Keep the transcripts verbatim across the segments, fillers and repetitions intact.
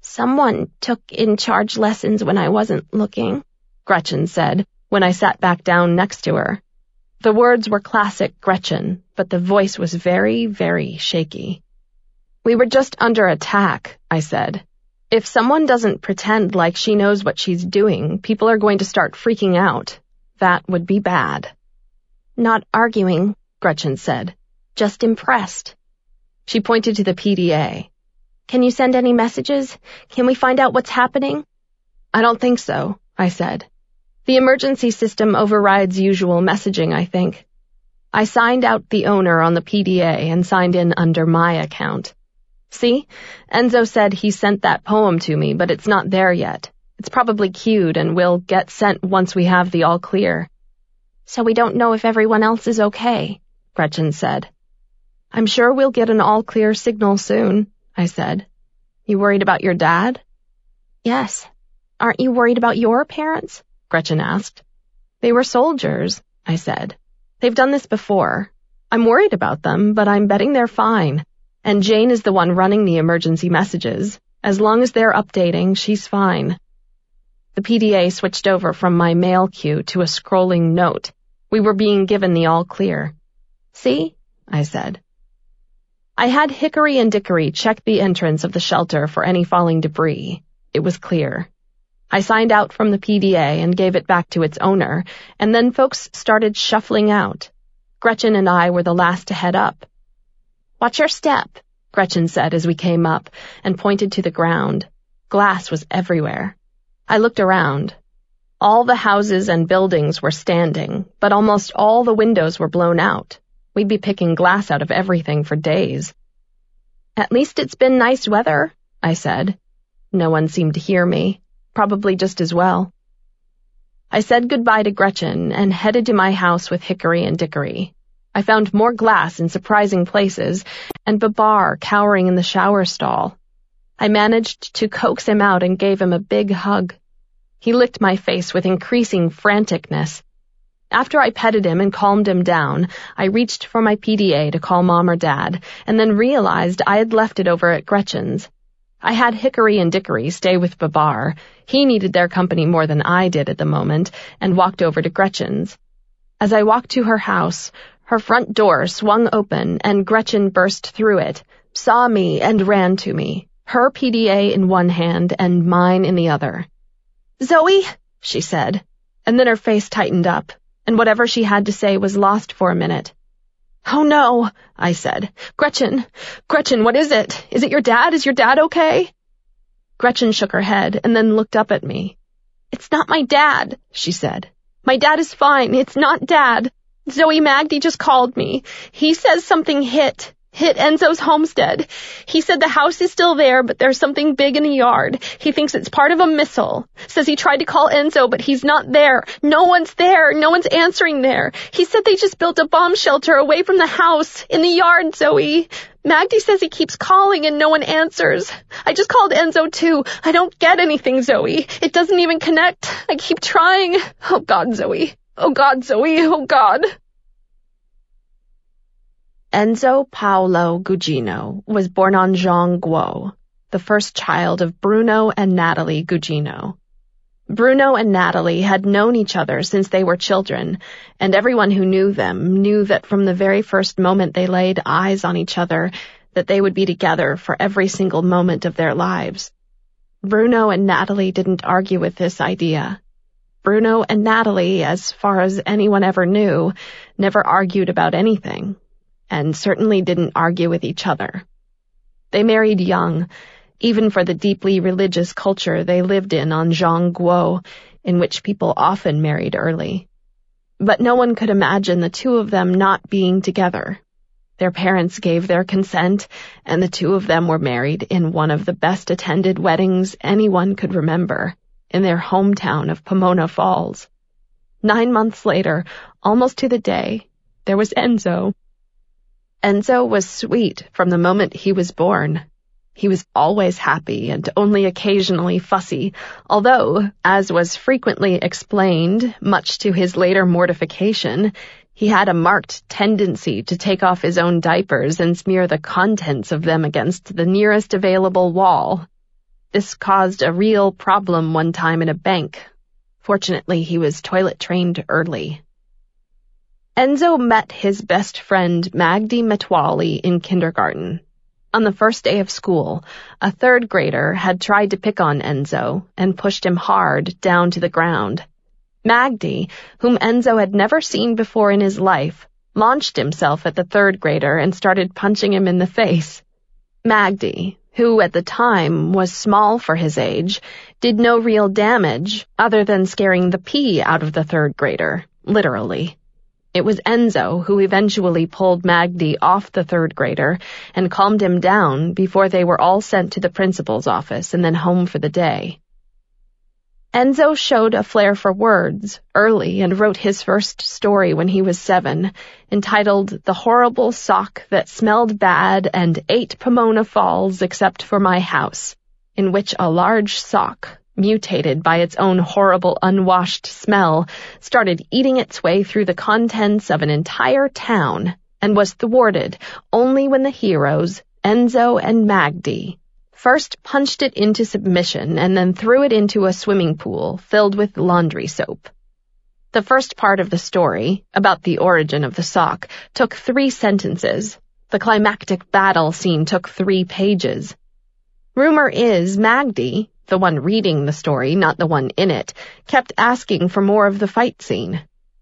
Someone took in charge lessons when I wasn't looking, Gretchen said, when I sat back down next to her. The words were classic Gretchen, but the voice was very, very shaky. We were just under attack, I said. If someone doesn't pretend like she knows what she's doing, people are going to start freaking out. That would be bad. Not arguing, Gretchen said. Just impressed. She pointed to the P D A. Can you send any messages? Can we find out what's happening? I don't think so, I said. The emergency system overrides usual messaging, I think. I signed out the owner on the P D A and signed in under my account. See? Enzo said he sent that poem to me, but it's not there yet. It's probably queued and will get sent once we have the all clear. So we don't know if everyone else is okay, Gretchen said. I'm sure we'll get an all clear signal soon, I said. You worried about your dad? Yes. Aren't you worried about your parents? Gretchen asked. They were soldiers, I said. They've done this before. I'm worried about them, but I'm betting they're fine. And Jane is the one running the emergency messages. As long as they're updating, she's fine. The P D A switched over from my mail queue to a scrolling note. We were being given the all clear. See? I said. I had Hickory and Dickory check the entrance of the shelter for any falling debris. It was clear. I signed out from the P D A and gave it back to its owner, and then folks started shuffling out. Gretchen and I were the last to head up. Watch your step, Gretchen said as we came up, and pointed to the ground. Glass was everywhere. I looked around. All the houses and buildings were standing, but almost all the windows were blown out. We'd be picking glass out of everything for days. At least it's been nice weather, I said. No one seemed to hear me. Probably just as well. I said goodbye to Gretchen and headed to my house with Hickory and Dickory. I found more glass in surprising places and Babar cowering in the shower stall. I managed to coax him out and gave him a big hug. He licked my face with increasing franticness. After I petted him and calmed him down, I reached for my P D A to call Mom or Dad, and then realized I had left it over at Gretchen's. I had Hickory and Dickory stay with Babar. He needed their company more than I did at the moment, and walked over to Gretchen's. As I walked to her house, her front door swung open, and Gretchen burst through it, saw me, and ran to me, her P D A in one hand and mine in the other. "Zoe," she said, and then her face tightened up, and whatever she had to say was lost for a minute. "Oh no," I said. "Gretchen, Gretchen, what is it? Is it your dad? Is your dad okay?" Gretchen shook her head and then looked up at me. "It's not my dad," she said. "My dad is fine. It's not Dad. Zoe, Magdy just called me. He says something hit. Hit Enzo's homestead. He said the house is still there, but there's something big in the yard. He thinks it's part of a missile. Says he tried to call Enzo, but he's not there. No one's there. No one's answering there. He said they just built a bomb shelter away from the house, in the yard, Zoe. Magdy says he keeps calling and no one answers. I just called Enzo too. I don't get anything, Zoe. It doesn't even connect. I keep trying. Oh God, Zoe. Oh God, Zoe. Oh God." Enzo Paolo Gugino was born on Zhongguo, the first child of Bruno and Natalie Gugino. Bruno and Natalie had known each other since they were children, and everyone who knew them knew that from the very first moment they laid eyes on each other, that they would be together for every single moment of their lives. Bruno and Natalie didn't argue with this idea. Bruno and Natalie, as far as anyone ever knew, never argued about anything, and certainly didn't argue with each other. They married young, even for the deeply religious culture they lived in on Zhongguo, in which people often married early. But no one could imagine the two of them not being together. Their parents gave their consent, and the two of them were married in one of the best-attended weddings anyone could remember, in their hometown of Pomona Falls. Nine months later, almost to the day, there was Enzo. Enzo was sweet from the moment he was born. He was always happy and only occasionally fussy, although, as was frequently explained, much to his later mortification, he had a marked tendency to take off his own diapers and smear the contents of them against the nearest available wall. This caused a real problem one time in a bank. Fortunately, he was toilet-trained early. Enzo met his best friend Magdi Metwali in kindergarten. On the first day of school, a third grader had tried to pick on Enzo and pushed him hard down to the ground. Magdi, whom Enzo had never seen before in his life, launched himself at the third grader and started punching him in the face. Magdi, who at the time was small for his age, did no real damage other than scaring the pee out of the third grader, literally. It was Enzo who eventually pulled Magdi off the third grader and calmed him down before they were all sent to the principal's office and then home for the day. Enzo showed a flair for words early and wrote his first story when he was seven, entitled The Horrible Sock That Smelled Bad and Ate Pomona Falls Except for My House, in which a large sock, mutated by its own horrible unwashed smell, started eating its way through the contents of an entire town and was thwarted only when the heroes, Enzo and Magdi, first punched it into submission and then threw it into a swimming pool filled with laundry soap. The first part of the story, about the origin of the sock, took three sentences. The climactic battle scene took three pages. Rumor is Magdi, the one reading the story, not the one in it, kept asking for more of the fight scene.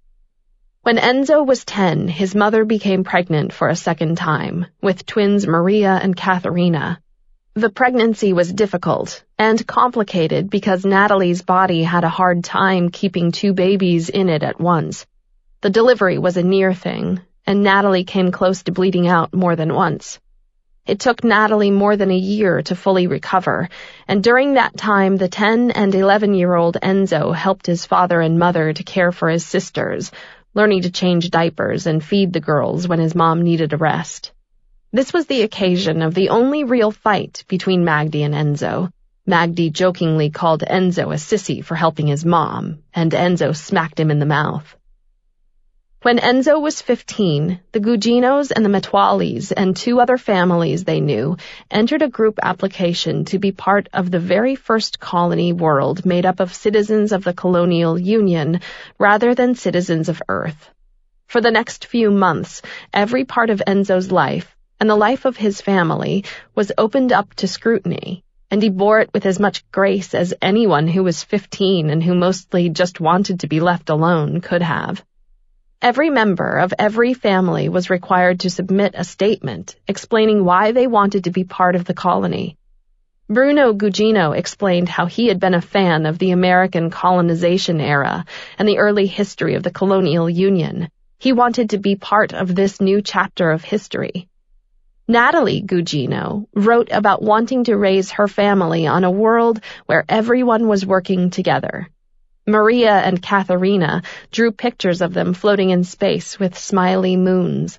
When Enzo was ten, his mother became pregnant for a second time, with twins Maria and Katharina. The pregnancy was difficult and complicated because Natalie's body had a hard time keeping two babies in it at once. The delivery was a near thing, and Natalie came close to bleeding out more than once. It took Natalie more than a year to fully recover, and during that time the ten and eleven-year-old Enzo helped his father and mother to care for his sisters, learning to change diapers and feed the girls when his mom needed a rest. This was the occasion of the only real fight between Magdi and Enzo. Magdi jokingly called Enzo a sissy for helping his mom, and Enzo smacked him in the mouth. When Enzo was fifteen, the Guginos and the Metwalis and two other families they knew entered a group application to be part of the very first colony world made up of citizens of the colonial union rather than citizens of Earth. For the next few months, every part of Enzo's life, and the life of his family, was opened up to scrutiny, and he bore it with as much grace as anyone who was fifteen and who mostly just wanted to be left alone could have. Every member of every family was required to submit a statement explaining why they wanted to be part of the colony. Bruno Gugino explained how he had been a fan of the American colonization era and the early history of the colonial union. He wanted to be part of this new chapter of history. Natalie Gugino wrote about wanting to raise her family on a world where everyone was working together. Maria and Katharina drew pictures of them floating in space with smiley moons.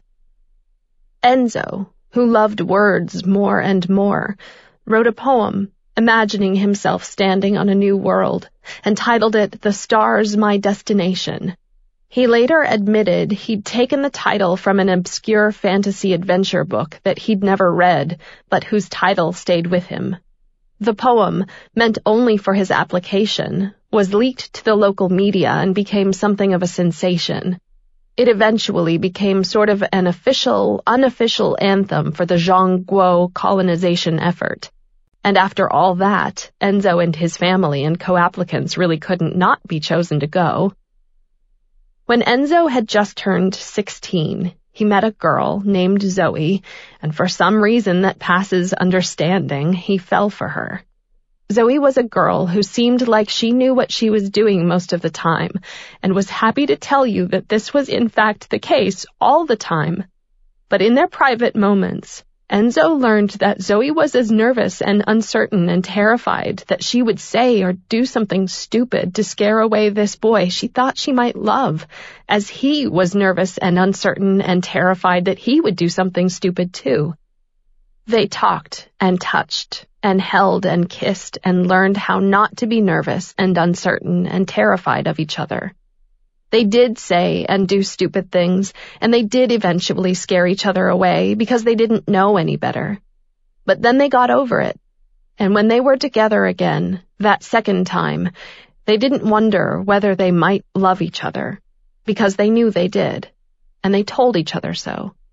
Enzo, who loved words more and more, wrote a poem imagining himself standing on a new world and titled it The Stars My Destination. He later admitted he'd taken the title from an obscure fantasy adventure book that he'd never read, but whose title stayed with him. The poem, meant only for his application, was leaked to the local media and became something of a sensation. It eventually became sort of an official, unofficial anthem for the Zhongguo colonization effort. And after all that, Enzo and his family and co-applicants really couldn't not be chosen to go. When Enzo had just turned sixteen, he met a girl named Zoe, and for some reason that passes understanding, he fell for her. Zoe was a girl who seemed like she knew what she was doing most of the time, and was happy to tell you that this was in fact the case all the time. But in their private moments, Enzo learned that Zoe was as nervous and uncertain and terrified that she would say or do something stupid to scare away this boy she thought she might love, as he was nervous and uncertain and terrified that he would do something stupid too. They talked and touched and held and kissed and learned how not to be nervous and uncertain and terrified of each other. They did say and do stupid things, and they did eventually scare each other away because they didn't know any better. But then they got over it. And when they were together again, that second time, they didn't wonder whether they might love each other, because they knew they did, and they told each other so.